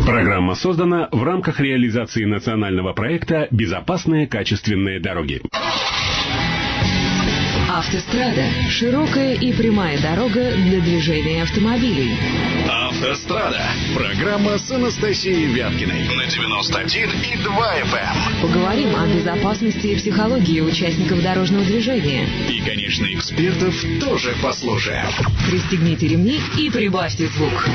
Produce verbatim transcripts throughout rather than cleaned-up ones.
Программа создана в рамках реализации национального проекта «Безопасные качественные дороги». Автострада. Широкая и прямая дорога для движения автомобилей. Автострада. Программа с Анастасией Вяткиной на девяносто один и два эф эм. Поговорим о безопасности и психологии участников дорожного движения. И, конечно, экспертов тоже послушаем. Пристегните ремни и прибавьте звук.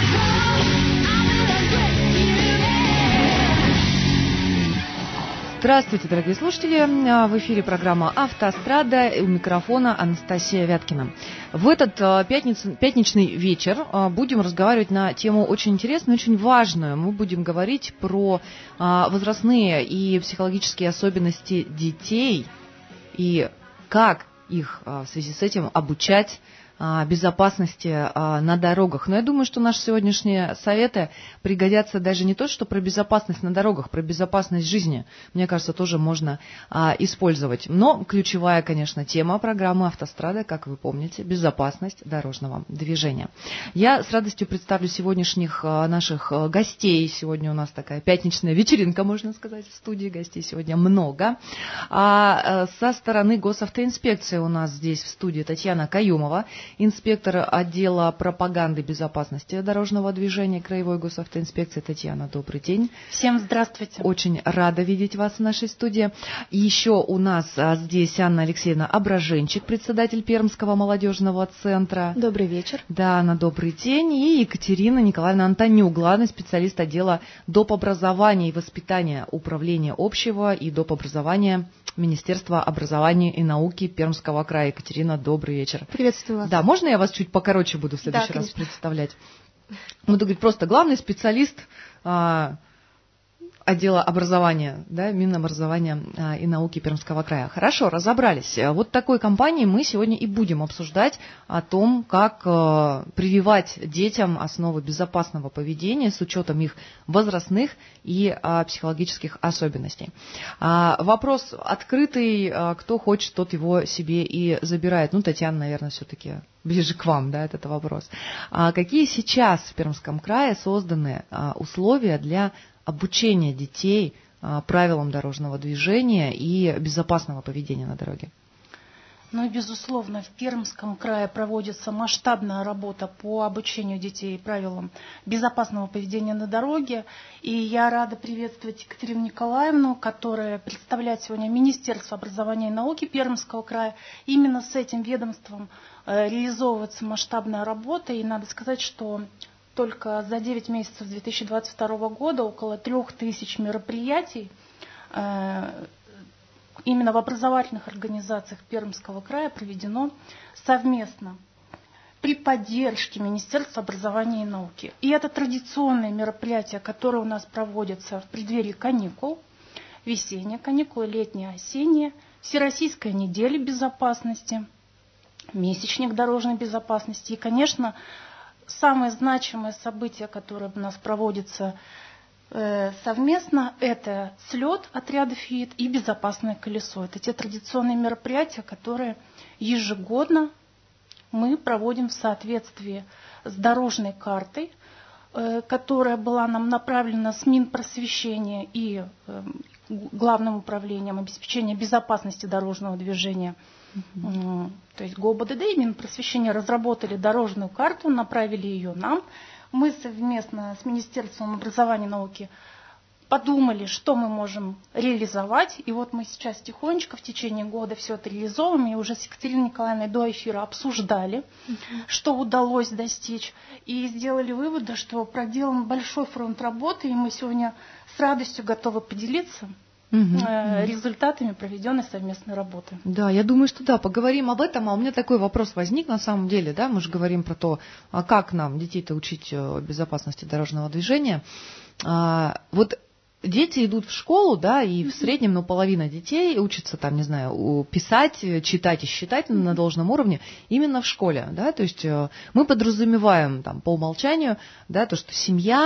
Здравствуйте, дорогие слушатели. В эфире программа «Автострада». У микрофона Анастасия Вяткина. В этот пятниц... пятничный вечер будем разговаривать на тему очень интересную, очень важную. Мы будем говорить про возрастные и психологические особенности детей и как их в связи с этим обучать безопасности на дорогах. Но я думаю, что наши сегодняшние советы пригодятся даже не то, что про безопасность на дорогах, про безопасность жизни. Мне кажется, тоже можно а, использовать. Но ключевая, конечно, тема программы «Автострада», как вы помните, безопасность дорожного движения. Я с радостью представлю сегодняшних а, наших а, гостей. Сегодня у нас такая пятничная вечеринка, можно сказать, в студии. Гостей сегодня много. А, а, со стороны госавтоинспекции у нас здесь в студии Татьяна Каюмова, инспектор отдела пропаганды безопасности дорожного движения Краевой госавтоинспекции. Татьяна, добрый день. Всем здравствуйте. Очень рада видеть вас в нашей студии. И еще у нас здесь Анна Алексеевна Ображенчик, председатель Пермского молодежного центра. Добрый вечер. Да, Анна, добрый день. И Екатерина Николаевна Антонюк, главный специалист отдела доп. Образования и воспитания Управления общего и доп. Образования Министерства образования и науки Пермского края. Екатерина, добрый вечер. Приветствую вас. Да, можно я вас чуть покороче буду в следующий да, раз представлять? Буду говорить просто главный специалист а, отдела образования, да, Минобразования а, и науки Пермского края. Хорошо, разобрались. Вот такой компанией мы сегодня и будем обсуждать о том, как а, прививать детям основы безопасного поведения с учетом их возрастных и а, психологических особенностей. А, вопрос открытый, а, кто хочет, тот его себе и забирает. Ну, Татьяна, наверное, все-таки ближе к вам, да, этот вопрос. А какие сейчас в Пермском крае созданы а, условия для обучения детей а, правилам дорожного движения и безопасного поведения на дороге? Ну, безусловно, в Пермском крае проводится масштабная работа по обучению детей правилам безопасного поведения на дороге. И я рада приветствовать Екатерину Николаевну, которая представляет сегодня Министерство образования и науки Пермского края. Именно с этим ведомством э, реализовывается масштабная работа. И надо сказать, что только за девять месяцев две тысячи двадцать второго года около трех тысяч мероприятий э, именно в образовательных организациях Пермского края проведено совместно при поддержке Министерства образования и науки. И это традиционные мероприятия, которые у нас проводятся в преддверии каникул, весенние каникулы, летние, осенние, Всероссийская неделя безопасности, месячник дорожной безопасности и, конечно, самое значимое событие, которое у нас проводится совместно, это слет отряда ФИИД и безопасное колесо. Это те традиционные мероприятия, которые ежегодно мы проводим в соответствии с дорожной картой, которая была нам направлена с Минпросвещения и Главным управлением обеспечения безопасности дорожного движения. Mm-hmm. То есть ГОБДД и Минпросвещения разработали дорожную карту, направили ее нам. Мы совместно с Министерством образования и науки подумали, что мы можем реализовать. И вот мы сейчас тихонечко в течение года все это реализовываем. И уже с Екатериной Николаевной до эфира обсуждали, uh-huh. что удалось достичь. И сделали выводы, что проделан большой фронт работы. И мы сегодня с радостью готовы поделиться Uh-huh, uh-huh. результатами проведенной совместной работы. Да, я думаю, что да, поговорим об этом. А у меня такой вопрос возник на самом деле, да, мы же говорим про то, как нам детей-то учить безопасности дорожного движения. А, вот дети идут в школу, да, и в среднем, ну, половина детей учатся там, не знаю, писать, читать и считать на должном уровне именно в школе, да, то есть мы подразумеваем там по умолчанию, да, то, что семья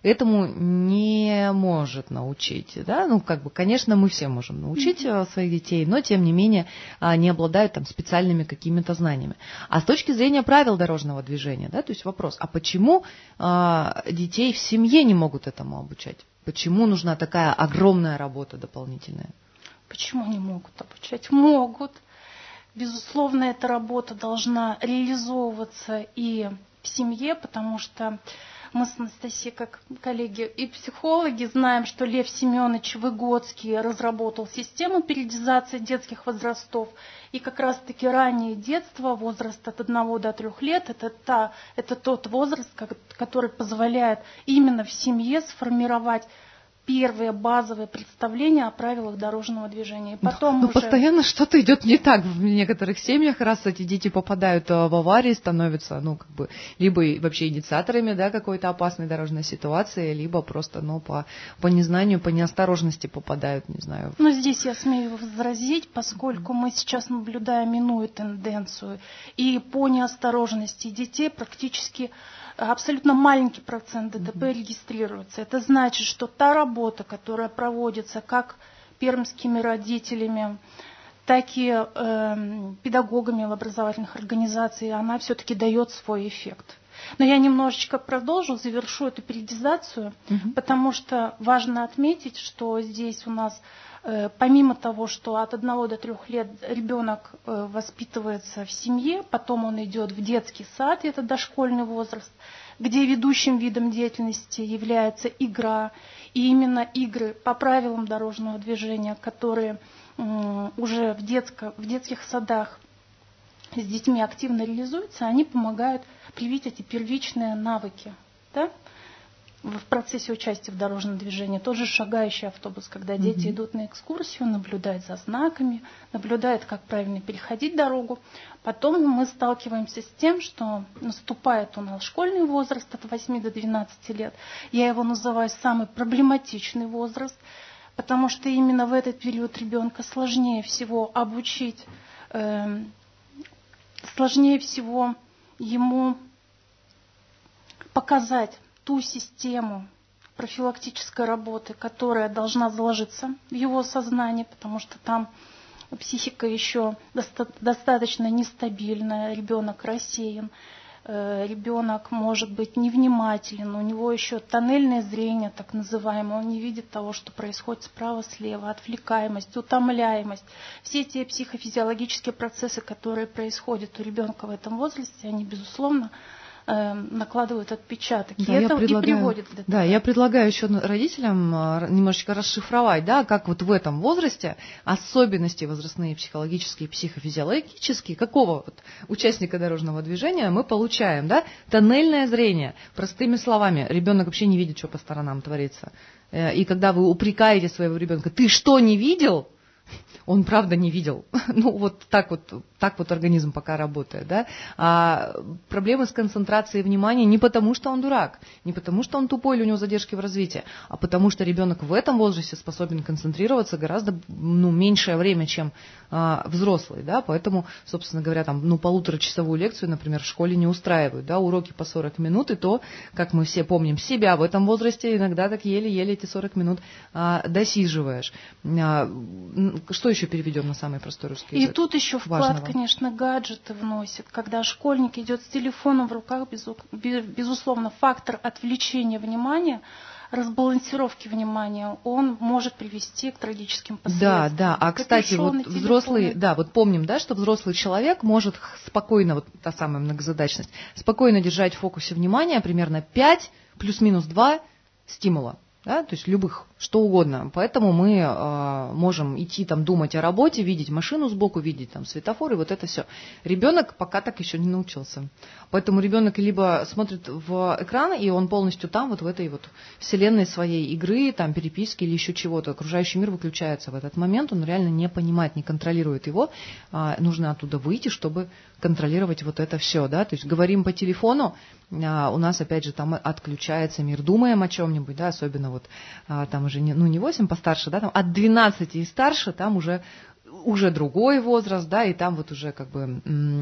этому не может научить, да, ну, как бы, конечно, мы все можем научить mm-hmm. своих детей, но, тем не менее, не обладают там специальными какими-то знаниями. А с точки зрения правил дорожного движения, да, то есть вопрос, а почему а, детей в семье не могут этому обучать? Почему нужна такая огромная работа дополнительная? Почему не могут обучать? Могут. Безусловно, эта работа должна реализовываться и в семье, потому что мы с Анастасией, как коллеги и психологи, знаем, что Лев Семенович Выгодский разработал систему периодизации детских возрастов. И как раз-таки раннее детство, возраст от одного до трех лет, это, та, это тот возраст, который позволяет именно в семье сформировать первые базовые представления о правилах дорожного движения. И потом но уже... постоянно что-то идет не так в некоторых семьях, раз эти дети попадают в аварии, становятся, ну, как бы, либо вообще инициаторами, да, какой-то опасной дорожной ситуации, либо просто, ну, по, по незнанию, по неосторожности попадают, не знаю. Но здесь я смею возразить, поскольку мы сейчас наблюдаем иную тенденцию, и по неосторожности детей практически абсолютно маленький процент ДТП регистрируется. Это значит, что та работа, которая проводится как пермскими родителями, так и э, педагогами в образовательных организациях, она все-таки дает свой эффект. Но я немножечко продолжу, завершу эту периодизацию, угу. потому что важно отметить, что здесь у нас, э, помимо того, что от одного до трех лет ребенок э, воспитывается в семье, потом он идет в детский сад, это дошкольный возраст, где ведущим видом деятельности является игра, и именно игры по правилам дорожного движения, которые э, уже в, детско, в детских садах с детьми активно реализуются, они помогают привить эти первичные навыки, да, в процессе участия в дорожном движении. Тот же шагающий автобус, когда дети mm-hmm. идут на экскурсию, наблюдают за знаками, наблюдают, как правильно переходить дорогу. Потом мы сталкиваемся с тем, что наступает у нас школьный возраст от восьми до двенадцати лет. Я его называю самый проблематичный возраст, потому что именно в этот период ребенка сложнее всего обучить, э, сложнее всего ему показать ту систему профилактической работы, которая должна заложиться в его сознание, потому что там психика еще доста- достаточно нестабильная, ребенок рассеян, э, ребенок может быть невнимателен, у него еще тоннельное зрение, так называемое, он не видит того, что происходит справа-слева, отвлекаемость, утомляемость. Все те психофизиологические процессы, которые происходят у ребенка в этом возрасте, они, безусловно, накладывают отпечаток. Да, и это и приводит к ДТП. Да, я предлагаю еще родителям немножечко расшифровать, да, как вот в этом возрасте особенности возрастные, психологические, психофизиологические, какого вот участника дорожного движения мы получаем, да, тоннельное зрение. Простыми словами, ребенок вообще не видит, что по сторонам творится. И когда вы упрекаете своего ребенка, ты что, не видел? Он правда не видел. Ну, вот так вот, так вот организм пока работает, да. А проблемы с концентрацией внимания не потому, что он дурак, не потому, что он тупой или у него задержки в развитии, а потому что ребенок в этом возрасте способен концентрироваться гораздо, ну, меньшее время, чем а, взрослый, да. Поэтому, собственно говоря, там, ну, полуторачасовую лекцию, например, в школе не устраивают, да, уроки по сорок минут, и то, как мы все помним себя в этом возрасте, иногда так еле-еле эти сорок минут а, досиживаешь. А, что еще переведем на самый простой русский язык? И тут еще вклад, важного. Конечно, гаджеты вносит. Когда школьник идет с телефоном в руках, безусловно, фактор отвлечения внимания, разбалансировки внимания, он может привести к трагическим последствиям. Да, да. А, кстати, вот взрослый, да, вот помним, да, что взрослый человек может спокойно, вот та самая многозадачность, спокойно держать в фокусе внимания примерно пять плюс-минус два стимула. Да, то есть любых, что угодно. Поэтому мы э, можем идти там думать о работе, видеть машину сбоку, видеть там светофор и вот это все. Ребенок пока так еще не научился. Поэтому ребенок либо смотрит в экран, и он полностью там, вот в этой вот вселенной своей игры, там переписки или еще чего-то. Окружающий мир выключается в этот момент, он реально не понимает, не контролирует его. Э, нужно оттуда выйти, чтобы контролировать вот это все. Да? То есть говорим по телефону, э, у нас опять же там отключается мир, думаем о чем-нибудь, да, особенно вот а, там уже не, ну, не восемь постарше, да, там от двенадцати и старше, там уже, уже другой возраст, да, и там вот уже как бы м-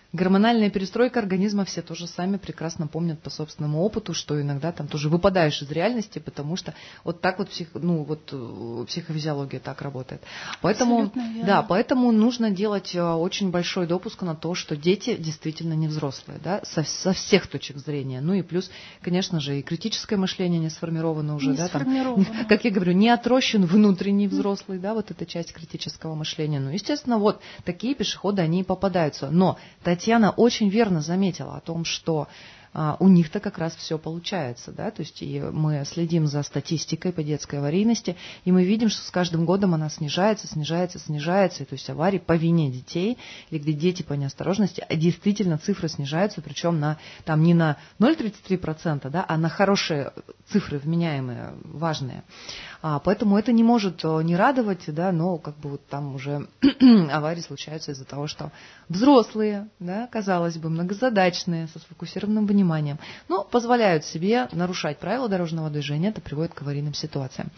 Гормональная перестройка организма, все тоже сами прекрасно помнят по собственному опыту, что иногда там тоже выпадаешь из реальности, потому что вот так вот, псих, ну, вот психофизиология так работает. Поэтому, да, поэтому нужно делать очень большой допуск на то, что дети действительно не взрослые, да, со, со всех точек зрения. Ну и плюс, конечно же, и критическое мышление не сформировано уже, не да, сформировано. Там, как я говорю, не отрощен внутренний взрослый, да, вот эта часть критического мышления. Ну, естественно, вот такие пешеходы, они и попадаются. Но Татьяна очень верно заметила о том, что а, у них-то как раз все получается, да, то есть и мы следим за статистикой по детской аварийности, и мы видим, что с каждым годом она снижается, снижается, снижается, и, то есть аварии по вине детей, или где дети по неосторожности, а действительно цифры снижаются, причем на, там не на ноль целых тридцать три процента, да, а на хорошие цифры, вменяемые, важные. А, поэтому это не может не радовать, да, но как бы вот там уже аварии случаются из-за того, что взрослые, да, казалось бы, многозадачные, со сфокусированным вниманием, но позволяют себе нарушать правила дорожного движения, это приводит к аварийным ситуациям.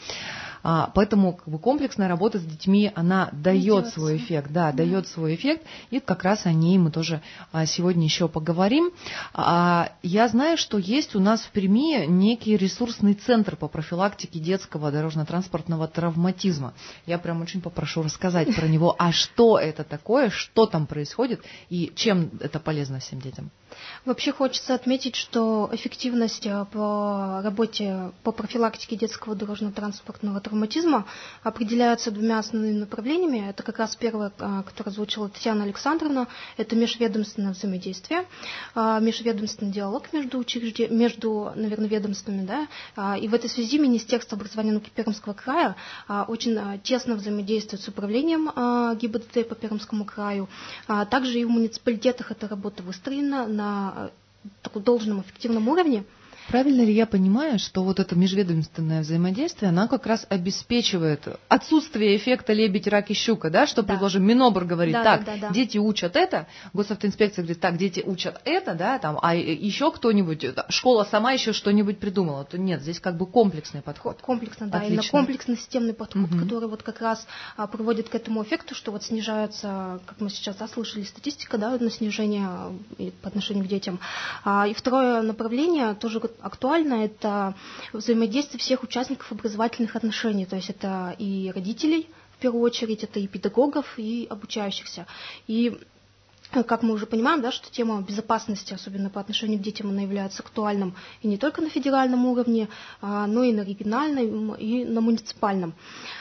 А, поэтому как бы, комплексная работа с детьми, она дает Ведется. свой эффект, да, да, дает свой эффект, и как раз о ней мы тоже а, сегодня еще поговорим. А, я знаю, что есть у нас в Перми некий ресурсный центр по профилактике детского дорожно-транспортного травматизма. Я прям очень попрошу рассказать про него, а что это такое, что там происходит и чем это полезно всем детям. Вообще хочется отметить, что эффективность по работе по профилактике детского дорожно-транспортного травматизма определяется двумя основными направлениями. Это как раз первое, которое озвучила Татьяна Александровна, это межведомственное взаимодействие, межведомственный диалог между, учрежде... между наверное, ведомствами. Да? И в этой связи Министерство образования и науки Пермского края очень тесно взаимодействует с управлением ГИБДД по Пермскому краю. Также и в муниципалитетах эта работа выстроена на таком должном эффективном уровне. Правильно ли я понимаю, что вот это межведомственное взаимодействие, оно как раз обеспечивает отсутствие эффекта лебедь, рак и щука, да, что, да. предложим, Минобр говорит, да, так, да, да, да. дети учат это, госавтоинспекция говорит, так, дети учат это, да, там, а еще кто-нибудь, школа сама еще что-нибудь придумала, то нет, здесь как бы комплексный подход. Комплексный, да, именно комплексный системный подход, угу. который вот как раз а, приводит к этому эффекту, что вот снижается, как мы сейчас заслышали, статистика, да, на снижение по отношению к детям. А, и второе направление тоже актуально, это взаимодействие всех участников образовательных отношений, то есть это и родителей, в первую очередь, это и педагогов, и обучающихся. И как мы уже понимаем, да, что тема безопасности, особенно по отношению к детям, она является актуальным и не только на федеральном уровне, но и на региональном, и на муниципальном.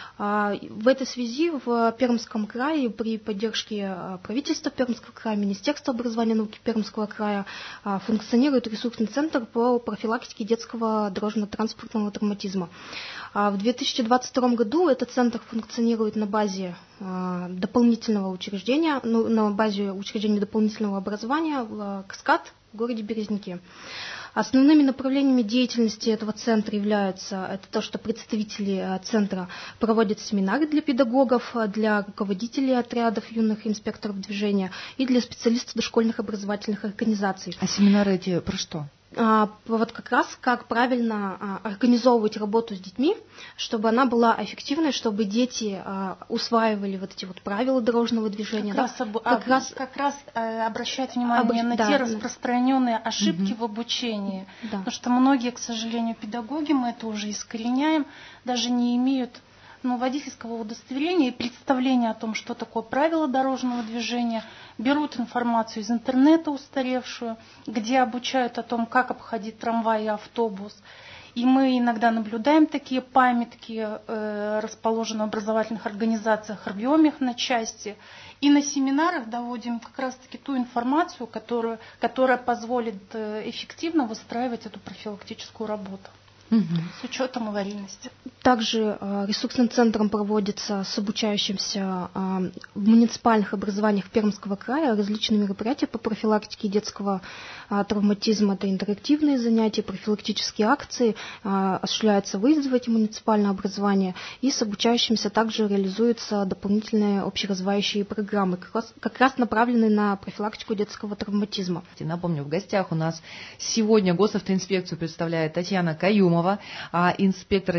В этой связи в Пермском крае при поддержке правительства Пермского края, Министерства образования и науки Пермского края функционирует ресурсный центр по профилактике детского дорожно-транспортного травматизма. В две тысячи двадцать втором году этот центр функционирует на базе дополнительного учреждения, ну, на базе учреждения дополнительного образования в Каскад в городе Березники. Основными направлениями деятельности этого центра являются это то, что представители центра проводят семинары для педагогов, для руководителей отрядов юных инспекторов движения и для специалистов дошкольных образовательных организаций. А семинары эти про что? А, вот как раз как правильно а, организовывать работу с детьми, чтобы она была эффективной, чтобы дети а, усваивали вот эти вот правила дорожного движения. Как, да? раз, об, как, об, раз, как раз э, обращать внимание Обращ... на да, те да. распространенные ошибки угу. в обучении. Да. Потому что многие, к сожалению, педагоги, мы это уже искореняем, даже не имеют ну, водительского удостоверения и представления о том, что такое правило дорожного движения, берут информацию из интернета устаревшую, где обучают о том, как обходить трамвай и автобус. И мы иногда наблюдаем такие памятки, э, расположенные в образовательных организациях, рвем их на части. И на семинарах доводим как раз-таки ту информацию, которую, которая позволит эффективно выстраивать эту профилактическую работу. Угу. С учетом аварийности. Также э, ресурсным центром проводятся с обучающимся э, в муниципальных образованиях Пермского края различные мероприятия по профилактике детского э, травматизма. Это интерактивные занятия, профилактические акции, э, осуществляются выезды в эти муниципальные образования, и с обучающимся также реализуются дополнительные общеразвивающие программы, как раз, как раз направленные на профилактику детского травматизма. Напомню, в гостях у нас сегодня госавтоинспекцию представляет Татьяна Каюмова, инспектор отделения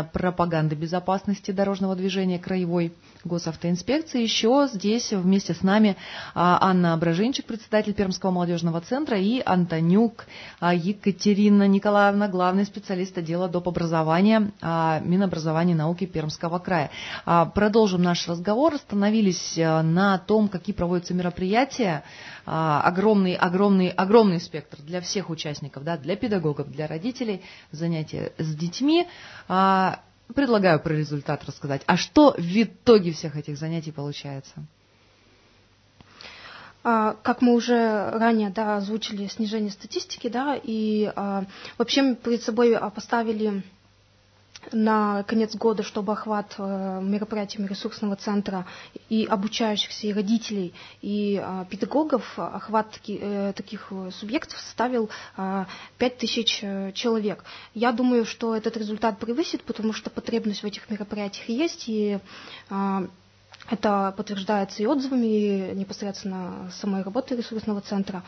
пропаганды безопасности дорожного движения Краевой госавтоинспекции. Еще здесь вместе с нами Анна Абраженчик, председатель Пермского молодежного центра, и Антонюк Екатерина Николаевна, главный специалист отдела доп. Образования Минобразования и науки Пермского края. Продолжим наш разговор. Остановились на том, какие проводятся мероприятия. Огромный, огромный, огромный спектр для всех участников, да, для педагогов, для родителей, занятия с детьми. Предлагаю про результат рассказать. А что в итоге всех этих занятий получается? Как мы уже ранее, да, озвучили снижение статистики, да, и а, вообще мы перед собой поставили на конец года, чтобы охват э, мероприятиями ресурсного центра и обучающихся, и родителей, и э, педагогов, охват таки, э, таких субъектов составил э, пять тысяч человек. Я думаю, что этот результат превысит, потому что потребность в этих мероприятиях есть, и э, это подтверждается и отзывами, и непосредственно самой работой ресурсного центра.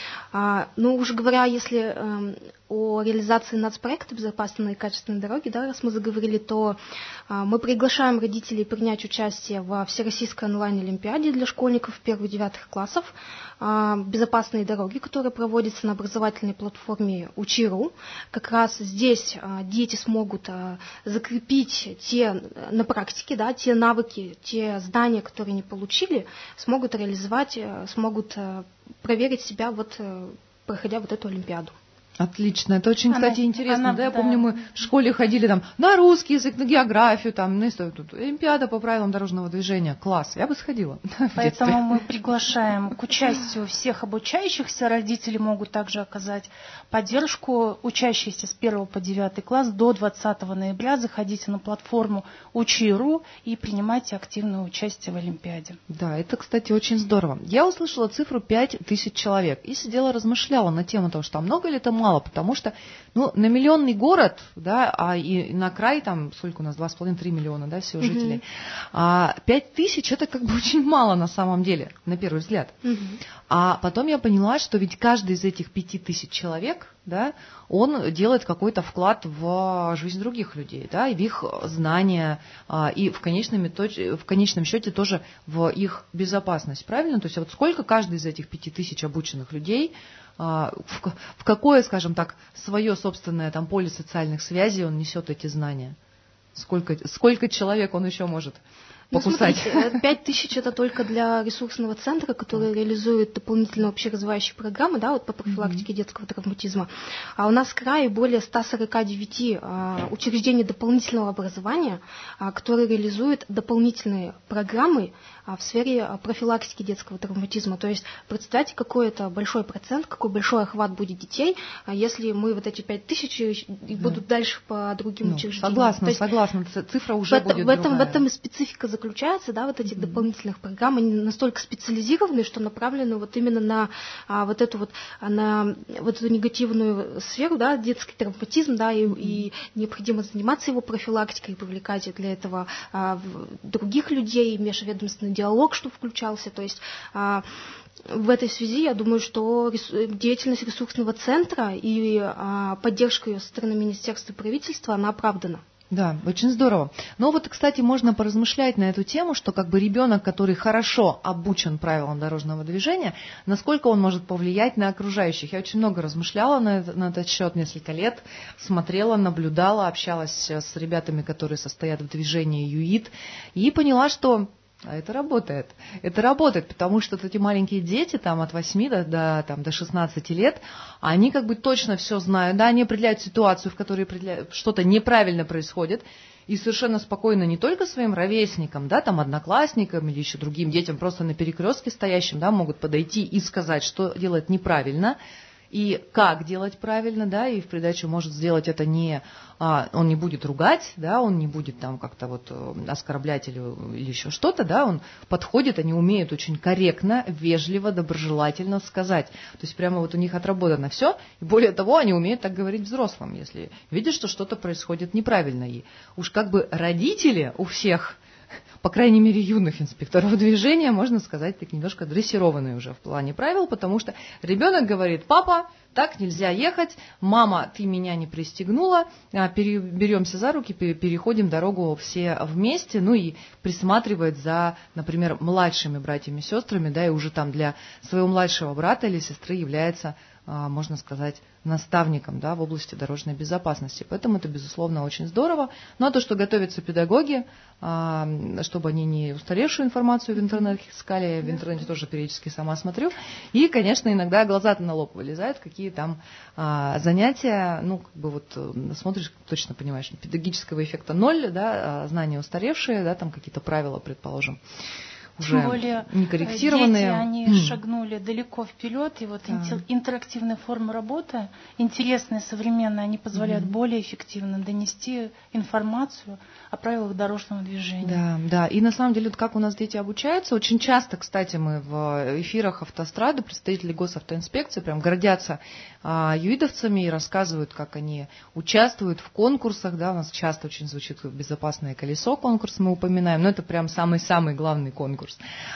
А, ну, уже говоря, если э, о реализации нацпроекта «Безопасные и качественные дороги», да, раз мы заговорили, то а, мы приглашаем родителей принять участие во Всероссийской онлайн-олимпиаде для школьников первых-девятых классов а, «Безопасные дороги», которая проводится на образовательной платформе Учи.ру. Как раз здесь а, дети смогут а, закрепить те, на практике, да, те навыки, те знания, которые они получили, смогут реализовать, смогут а, проверить себя, вот, проходя вот эту олимпиаду. Отлично, это очень, она, кстати, интересно. она, да, я да. помню, мы в школе ходили там на русский язык, на географию, там, на историю, тут олимпиада по правилам дорожного движения. Класс, я бы сходила. Поэтому мы приглашаем к участию всех обучающихся. Родители могут также оказать поддержку. Учащиеся с первого по девятый класс до двадцатого ноября заходите на платформу Учи.ру и принимайте активное участие в олимпиаде. Да, это, кстати, очень здорово. Я услышала цифру пять тысяч человек и сидела, размышляла на тему того, что а много ли это мало, потому что, ну, на миллионный город, да, а и на край там, сколько у нас, два с половиной-три миллиона, да, всего жителей, mm-hmm. а пять тысяч это как бы очень мало на самом деле, на первый взгляд. Mm-hmm. А потом я поняла, что ведь каждый из этих пяти тысяч человек, да, он делает какой-то вклад в жизнь других людей, да, и в их знания, и в конечном, итоге, в конечном счете тоже в их безопасность, правильно? То есть вот сколько каждый из этих пяти тысяч обученных людей в какое, скажем так, свое собственное там поле социальных связей он несет эти знания? Сколько, сколько человек он еще может покусать? Ну, смотрите, пять тысяч это только для ресурсного центра, который реализует дополнительные общеразвивающие программы, да, вот по профилактике mm-hmm. детского травматизма. А у нас в крае более ста сорока девяти а, учреждений дополнительного образования, а, которые реализуют дополнительные программы а, в сфере а, профилактики детского травматизма. То есть представьте, какой это большой процент, какой большой охват будет детей, а, если мы вот эти пять тысяч и да. будут дальше по другим ну, учреждениям. Согласна, есть, согласна, цифра уже в будет этом, в этом, другая. В этом и специфика заключается, да, вот этих mm-hmm. дополнительных программ, они настолько специализированы, что направлены вот именно на а, вот эту вот, на вот эту негативную сферу, да, детский травматизм, да, и, mm-hmm. и необходимо заниматься его профилактикой, привлекать для этого а, других людей, межведомственный диалог, чтобы включался, то есть а, в этой связи я думаю, что деятельность ресурсного центра и а, поддержка ее со стороны министерства и правительства, она оправдана. Да, очень здорово. Но вот, кстати, можно поразмышлять на эту тему, что как бы ребенок, который хорошо обучен правилам дорожного движения, насколько он может повлиять на окружающих. Я очень много размышляла на, это, на этот счет несколько лет, смотрела, наблюдала, общалась с ребятами, которые состоят в движении ЮИД, и поняла, что а это работает. Это работает, потому что эти маленькие дети там, от восьми до, до, там, до шестнадцати лет, они как бы точно все знают, да, они определяют ситуацию, в которой что-то неправильно происходит, и совершенно спокойно не только своим ровесникам, да, там, одноклассникам или еще другим детям, просто на перекрестке стоящим, да, могут подойти и сказать, что делать неправильно, и как делать правильно, да, и в придачу может сделать это не, а, он не будет ругать, да, он не будет там как-то вот оскорблять или, или еще что-то, да, он подходит, они умеют очень корректно, вежливо, доброжелательно сказать. То есть прямо вот у них отработано все, и более того, они умеют так говорить взрослым, если видят, что что-то происходит неправильно. И уж как бы родители у всех, по крайней мере, юных инспекторов движения, можно сказать, так немножко дрессированные уже в плане правил, потому что ребенок говорит: папа, так нельзя ехать, мама, ты меня не пристегнула, беремся за руки, переходим дорогу все вместе, ну и присматривает за, например, младшими братьями и сестрами, да, и уже там для своего младшего брата или сестры является, можно сказать, наставником, да, в области дорожной безопасности. Поэтому это, безусловно, очень здорово. Ну а то, что готовятся педагоги, чтобы они не устаревшую информацию в интернете искали, я в интернете тоже периодически сама смотрю. И, конечно, иногда глаза-то на лоб вылезают, какие там занятия, ну, как бы вот смотришь, точно понимаешь, педагогического эффекта ноль, да, знания устаревшие, да, там какие-то правила, предположим, уже Тем более не корректированные. Дети, они mm. шагнули далеко вперед, и вот да. интерактивные формы работы, интересные, современные, они позволяют mm. более эффективно донести информацию о правилах дорожного движения. Да, да. И на самом деле, вот как у нас дети обучаются, очень часто, кстати, мы в эфирах автострады, представители госавтоинспекции прям гордятся а, юидовцами и рассказывают, как они участвуют в конкурсах. Да, у нас часто очень звучит «Безопасное колесо» конкурс, мы упоминаем, но это прям самый-самый главный конкурс.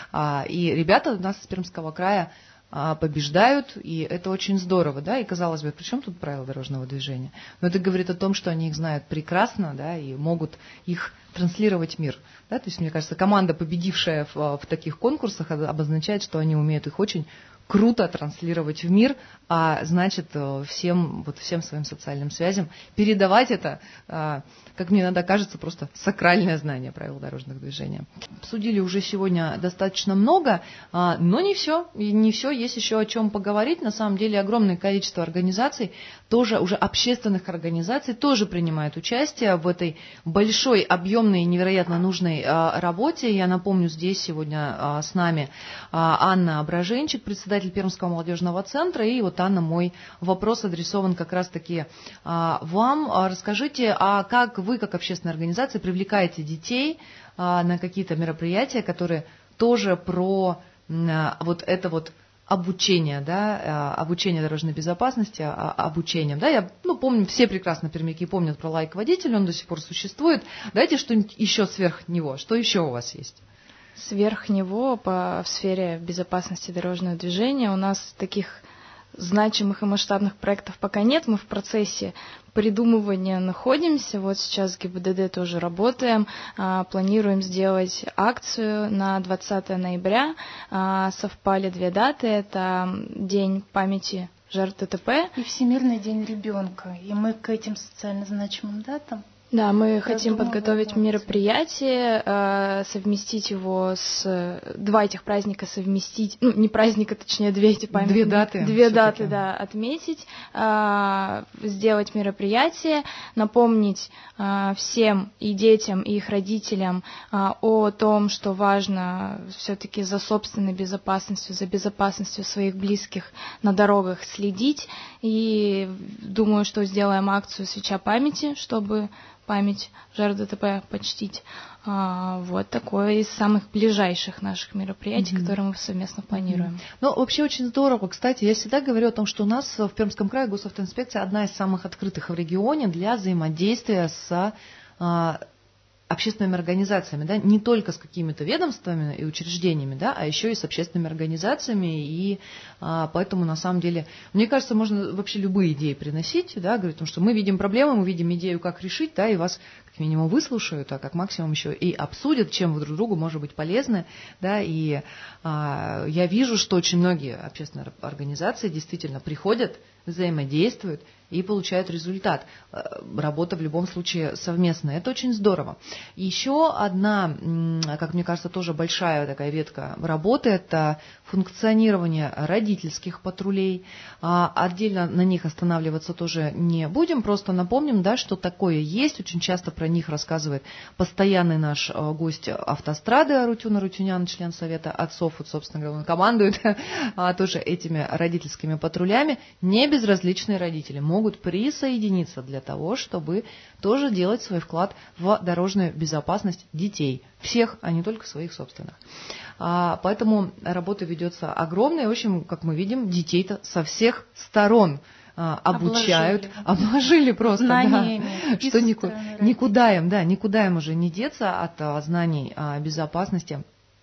И ребята у нас из Пермского края побеждают, и это очень здорово, да, и казалось бы, при чем тут правила дорожного движения? Но это говорит о том, что они их знают прекрасно, да, и могут их транслировать в мир, да, то есть, мне кажется, команда, победившая в, в таких конкурсах, обозначает, что они умеют их очень круто транслировать в мир, а значит, всем, вот всем своим социальным связям передавать это, как мне иногда кажется, просто сакральное знание правил дорожного движения. Обсудили уже сегодня достаточно много, но не все, не все, есть еще о чем поговорить. На самом деле огромное количество организаций, тоже уже общественных организаций, тоже принимают участие в этой большой, объемной и невероятно нужной работе. Я напомню, здесь сегодня с нами Анна Броженчик, председатель Пермского молодежного центра. И вот, Анна, мой вопрос адресован как раз-таки а, вам. Расскажите, а как вы, как общественная организация, привлекаете детей а, на какие-то мероприятия, которые тоже про а, вот это вот обучение, да, обучение дорожной безопасности, обучение, да, я, ну, помню, все прекрасно пермяки помнят про лайк-водителя, он до сих пор существует. Дайте что-нибудь еще сверх него, что еще у вас есть? Сверх него по, в сфере безопасности дорожного движения у нас таких значимых и масштабных проектов пока нет. Мы в процессе придумывания находимся. Вот сейчас в ГИБДД тоже работаем. А, планируем сделать акцию на двадцатое ноября. А, совпали две даты. Это День памяти жертв ДТП и Всемирный день ребенка. И мы к этим социально значимым датам. Да, мы Я хотим думаю, подготовить мероприятие, э, совместить его с... Два этих праздника совместить, ну, не праздника, точнее, две эти памяти. Две даты. Две даты, да, отметить, э, сделать мероприятие, напомнить э, всем и детям, и их родителям э, о том, что важно все-таки за собственной безопасностью, за безопасностью своих близких на дорогах следить. И думаю, что сделаем акцию «Свеча памяти», чтобы память жертв ДТП почтить. А, вот такое из самых ближайших наших мероприятий, mm-hmm. которые мы совместно планируем. Mm-hmm. Ну, вообще очень здорово. Кстати, я всегда говорю о том, что у нас в Пермском крае госавтоинспекция одна из самых открытых в регионе для взаимодействия с а, общественными организациями, да, не только с какими-то ведомствами и учреждениями, да, а еще и с общественными организациями, и а, поэтому на самом деле, мне кажется, можно вообще любые идеи приносить, да, говорить, потому что мы видим проблему, мы видим идею, как решить, да, и вас как минимум выслушают, а как максимум еще и обсудят, чем вы друг другу может быть полезны, да, и а, я вижу, что очень многие общественные организации действительно приходят, взаимодействуют и получают результат. Работа в любом случае совместная. Это очень здорово. Еще одна, как мне кажется, тоже большая такая ветка работы – это функционирование родительских патрулей. Отдельно на них останавливаться тоже не будем, просто напомним, да, что такое есть. Очень часто про них рассказывает постоянный наш гость автострады Арутюн Арутюнян, член Совета отцов, вот, собственно говоря, он командует тоже этими родительскими патрулями. Не безразличные родители могут присоединиться для того, чтобы тоже делать свой вклад в дорожную безопасность детей. Всех, а не только своих собственных. А, поэтому работа ведется огромная. В общем, как мы видим, детей-то со всех сторон а, обучают. Обложили, обложили просто. Знаниями. Да, что никуда, никуда им, да, никуда им уже не деться от а, знаний о безопасности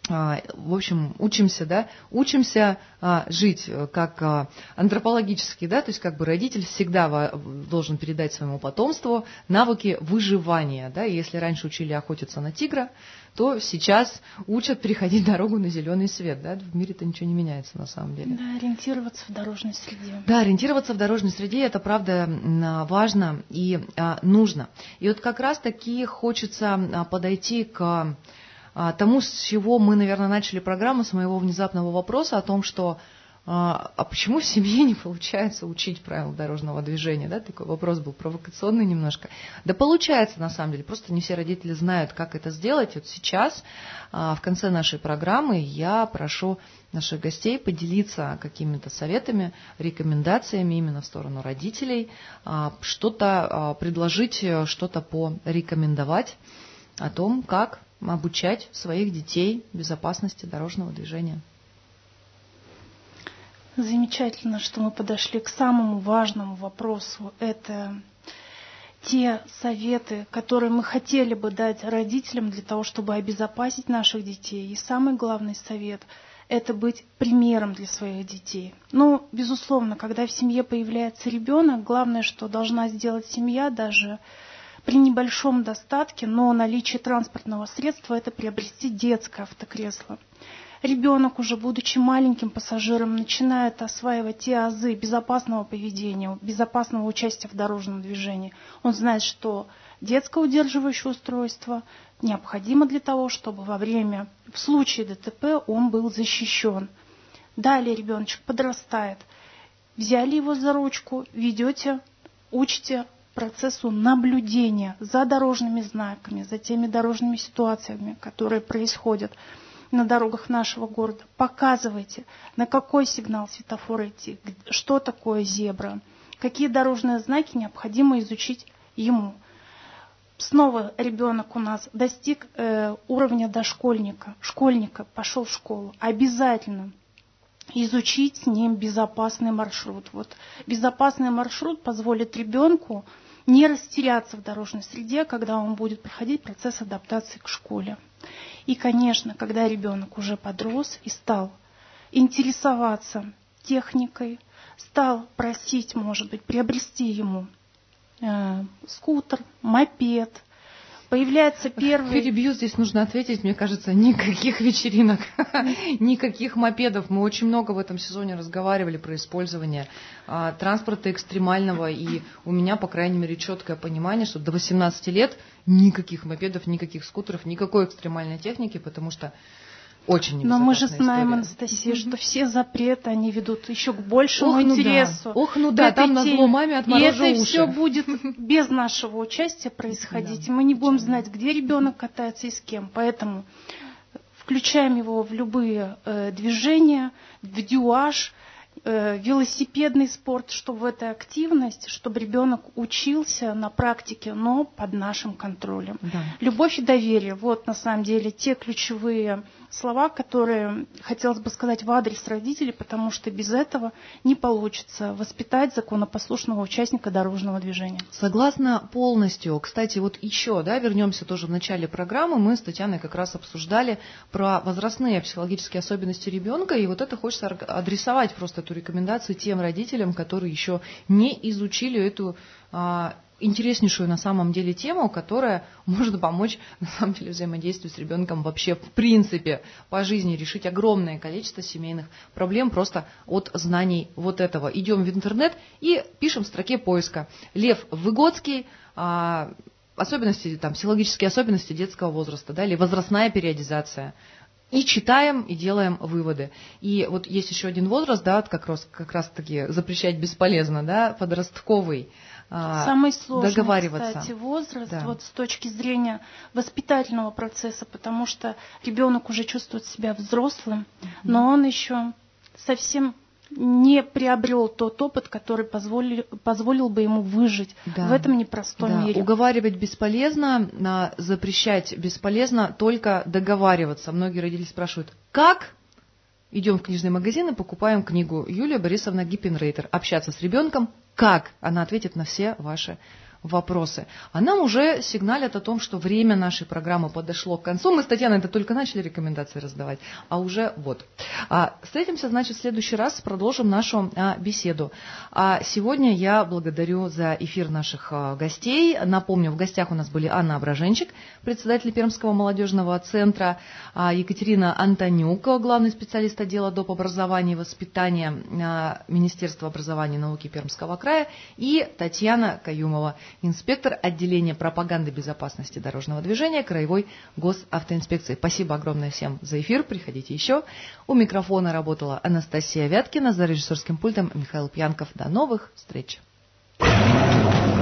в общем, учимся, да, учимся а, жить как а, антропологически, да, то есть как бы родитель всегда во, должен передать своему потомству навыки выживания, да, и если раньше учили охотиться на тигра, то сейчас учат переходить дорогу на зеленый свет, да, в мире-то ничего не меняется на самом деле. Да, ориентироваться в дорожной среде. Да, ориентироваться в дорожной среде, это правда важно и а, нужно. И вот как раз-таки хочется а, подойти к тому, с чего мы, наверное, начали программу, с моего внезапного вопроса о том, что а, а почему в семье не получается учить правила дорожного движения, да, такой вопрос был провокационный немножко. Да получается, на самом деле, просто не все родители знают, как это сделать. Вот сейчас, а, в конце нашей программы, я прошу наших гостей поделиться какими-то советами, рекомендациями именно в сторону родителей, а, что-то а, предложить, что-то порекомендовать о том, как обучать своих детей безопасности дорожного движения. Замечательно, что мы подошли к самому важному вопросу. Это те советы, которые мы хотели бы дать родителям для того, чтобы обезопасить наших детей. И самый главный совет – это быть примером для своих детей. Ну, безусловно, когда в семье появляется ребенок, главное, что должна сделать семья, даже при небольшом достатке, но наличие транспортного средства – это приобрести детское автокресло. Ребенок, уже будучи маленьким пассажиром, начинает осваивать те азы безопасного поведения, безопасного участия в дорожном движении. Он знает, что детское удерживающее устройство необходимо для того, чтобы во время, в случае ДТП, он был защищен. Далее ребеночек подрастает. Взяли его за ручку, ведете, учите процессу наблюдения за дорожными знаками, за теми дорожными ситуациями, которые происходят на дорогах нашего города. Показывайте, на какой сигнал светофора идти, что такое зебра, какие дорожные знаки необходимо изучить ему. Снова ребенок у нас достиг э, уровня дошкольника, школьника, пошел в школу. Обязательно изучить с ним безопасный маршрут. Вот безопасный маршрут позволит ребенку не растеряться в дорожной среде, когда он будет проходить процесс адаптации к школе. И, конечно, когда ребенок уже подрос и стал интересоваться техникой, стал просить, может быть, приобрести ему э, скутер, мопед, появляется первый... Перебью, здесь нужно ответить, мне кажется, никаких вечеринок, никаких мопедов. Мы очень много в этом сезоне разговаривали про использование а, транспорта экстремального, и у меня, по крайней мере, четкое понимание, что до восемнадцати лет никаких мопедов, никаких скутеров, никакой экстремальной техники, потому что очень небезопасная Но мы же знаем, история. Анастасия, что все запреты, они ведут еще к большему Ох, ну интересу. Да. Ох, ну да, там на зло маме отморожу уши. И это уши. все будет без нашего участия происходить. Да, мы не будем знать, где ребенок катается и с кем. Поэтому включаем его в любые э, движения, в дюаж, э, велосипедный спорт, чтобы в этой активности, чтобы ребенок учился на практике, но под нашим контролем. Да. Любовь и доверие. Вот на самом деле те ключевые слова, которые хотелось бы сказать в адрес родителей, потому что без этого не получится воспитать законопослушного участника дорожного движения. Согласна полностью. Кстати, вот еще, да, вернемся тоже в начале программы, мы с Татьяной как раз обсуждали про возрастные психологические особенности ребенка, и вот это хочется адресовать просто эту рекомендацию тем родителям, которые еще не изучили эту а, интереснейшую на самом деле тему, которая может помочь на самом деле взаимодействию с ребенком вообще в принципе по жизни, решить огромное количество семейных проблем просто от знаний вот этого. Идем в интернет и пишем в строке поиска Лев Выгодский, а, особенности, там, психологические особенности детского возраста, да, или возрастная периодизация. И читаем, и делаем выводы. И вот есть еще один возраст, да, как раз, как раз таки запрещать бесполезно, да, подростковый. Самый сложный, договариваться. Кстати, возраст, да. Вот с точки зрения воспитательного процесса, потому что ребенок уже чувствует себя взрослым, mm-hmm. но он еще совсем не приобрел тот опыт, который позволил, позволил бы ему выжить да. в этом непростом да. мире. Уговаривать бесполезно, запрещать бесполезно, только договариваться. Многие родители спрашивают, как? Идем в книжный магазин и покупаем книгу Юлия Борисовна Гиппенрейтер «Общаться с ребенком. Как?» Она ответит на все ваши вопросы. А нам уже сигналят о том, что время нашей программы подошло к концу. Мы с Татьяной это только начали рекомендации раздавать, а уже вот. А, встретимся, значит, в следующий раз, продолжим нашу а, беседу. А сегодня я благодарю за эфир наших а, гостей. Напомню, в гостях у нас были Анна Ображенчик, председатель Пермского молодежного центра, а, Екатерина Антонюк, главный специалист отдела доп. Образования и воспитания а, Министерства образования и науки Пермского края, и Татьяна Каюмова, инспектор отделения пропаганды безопасности дорожного движения Краевой госавтоинспекции. Спасибо огромное всем за эфир. Приходите еще. У микрофона работала Анастасия Вяткина, за режиссерским пультом Михаил Пьянков. До новых встреч.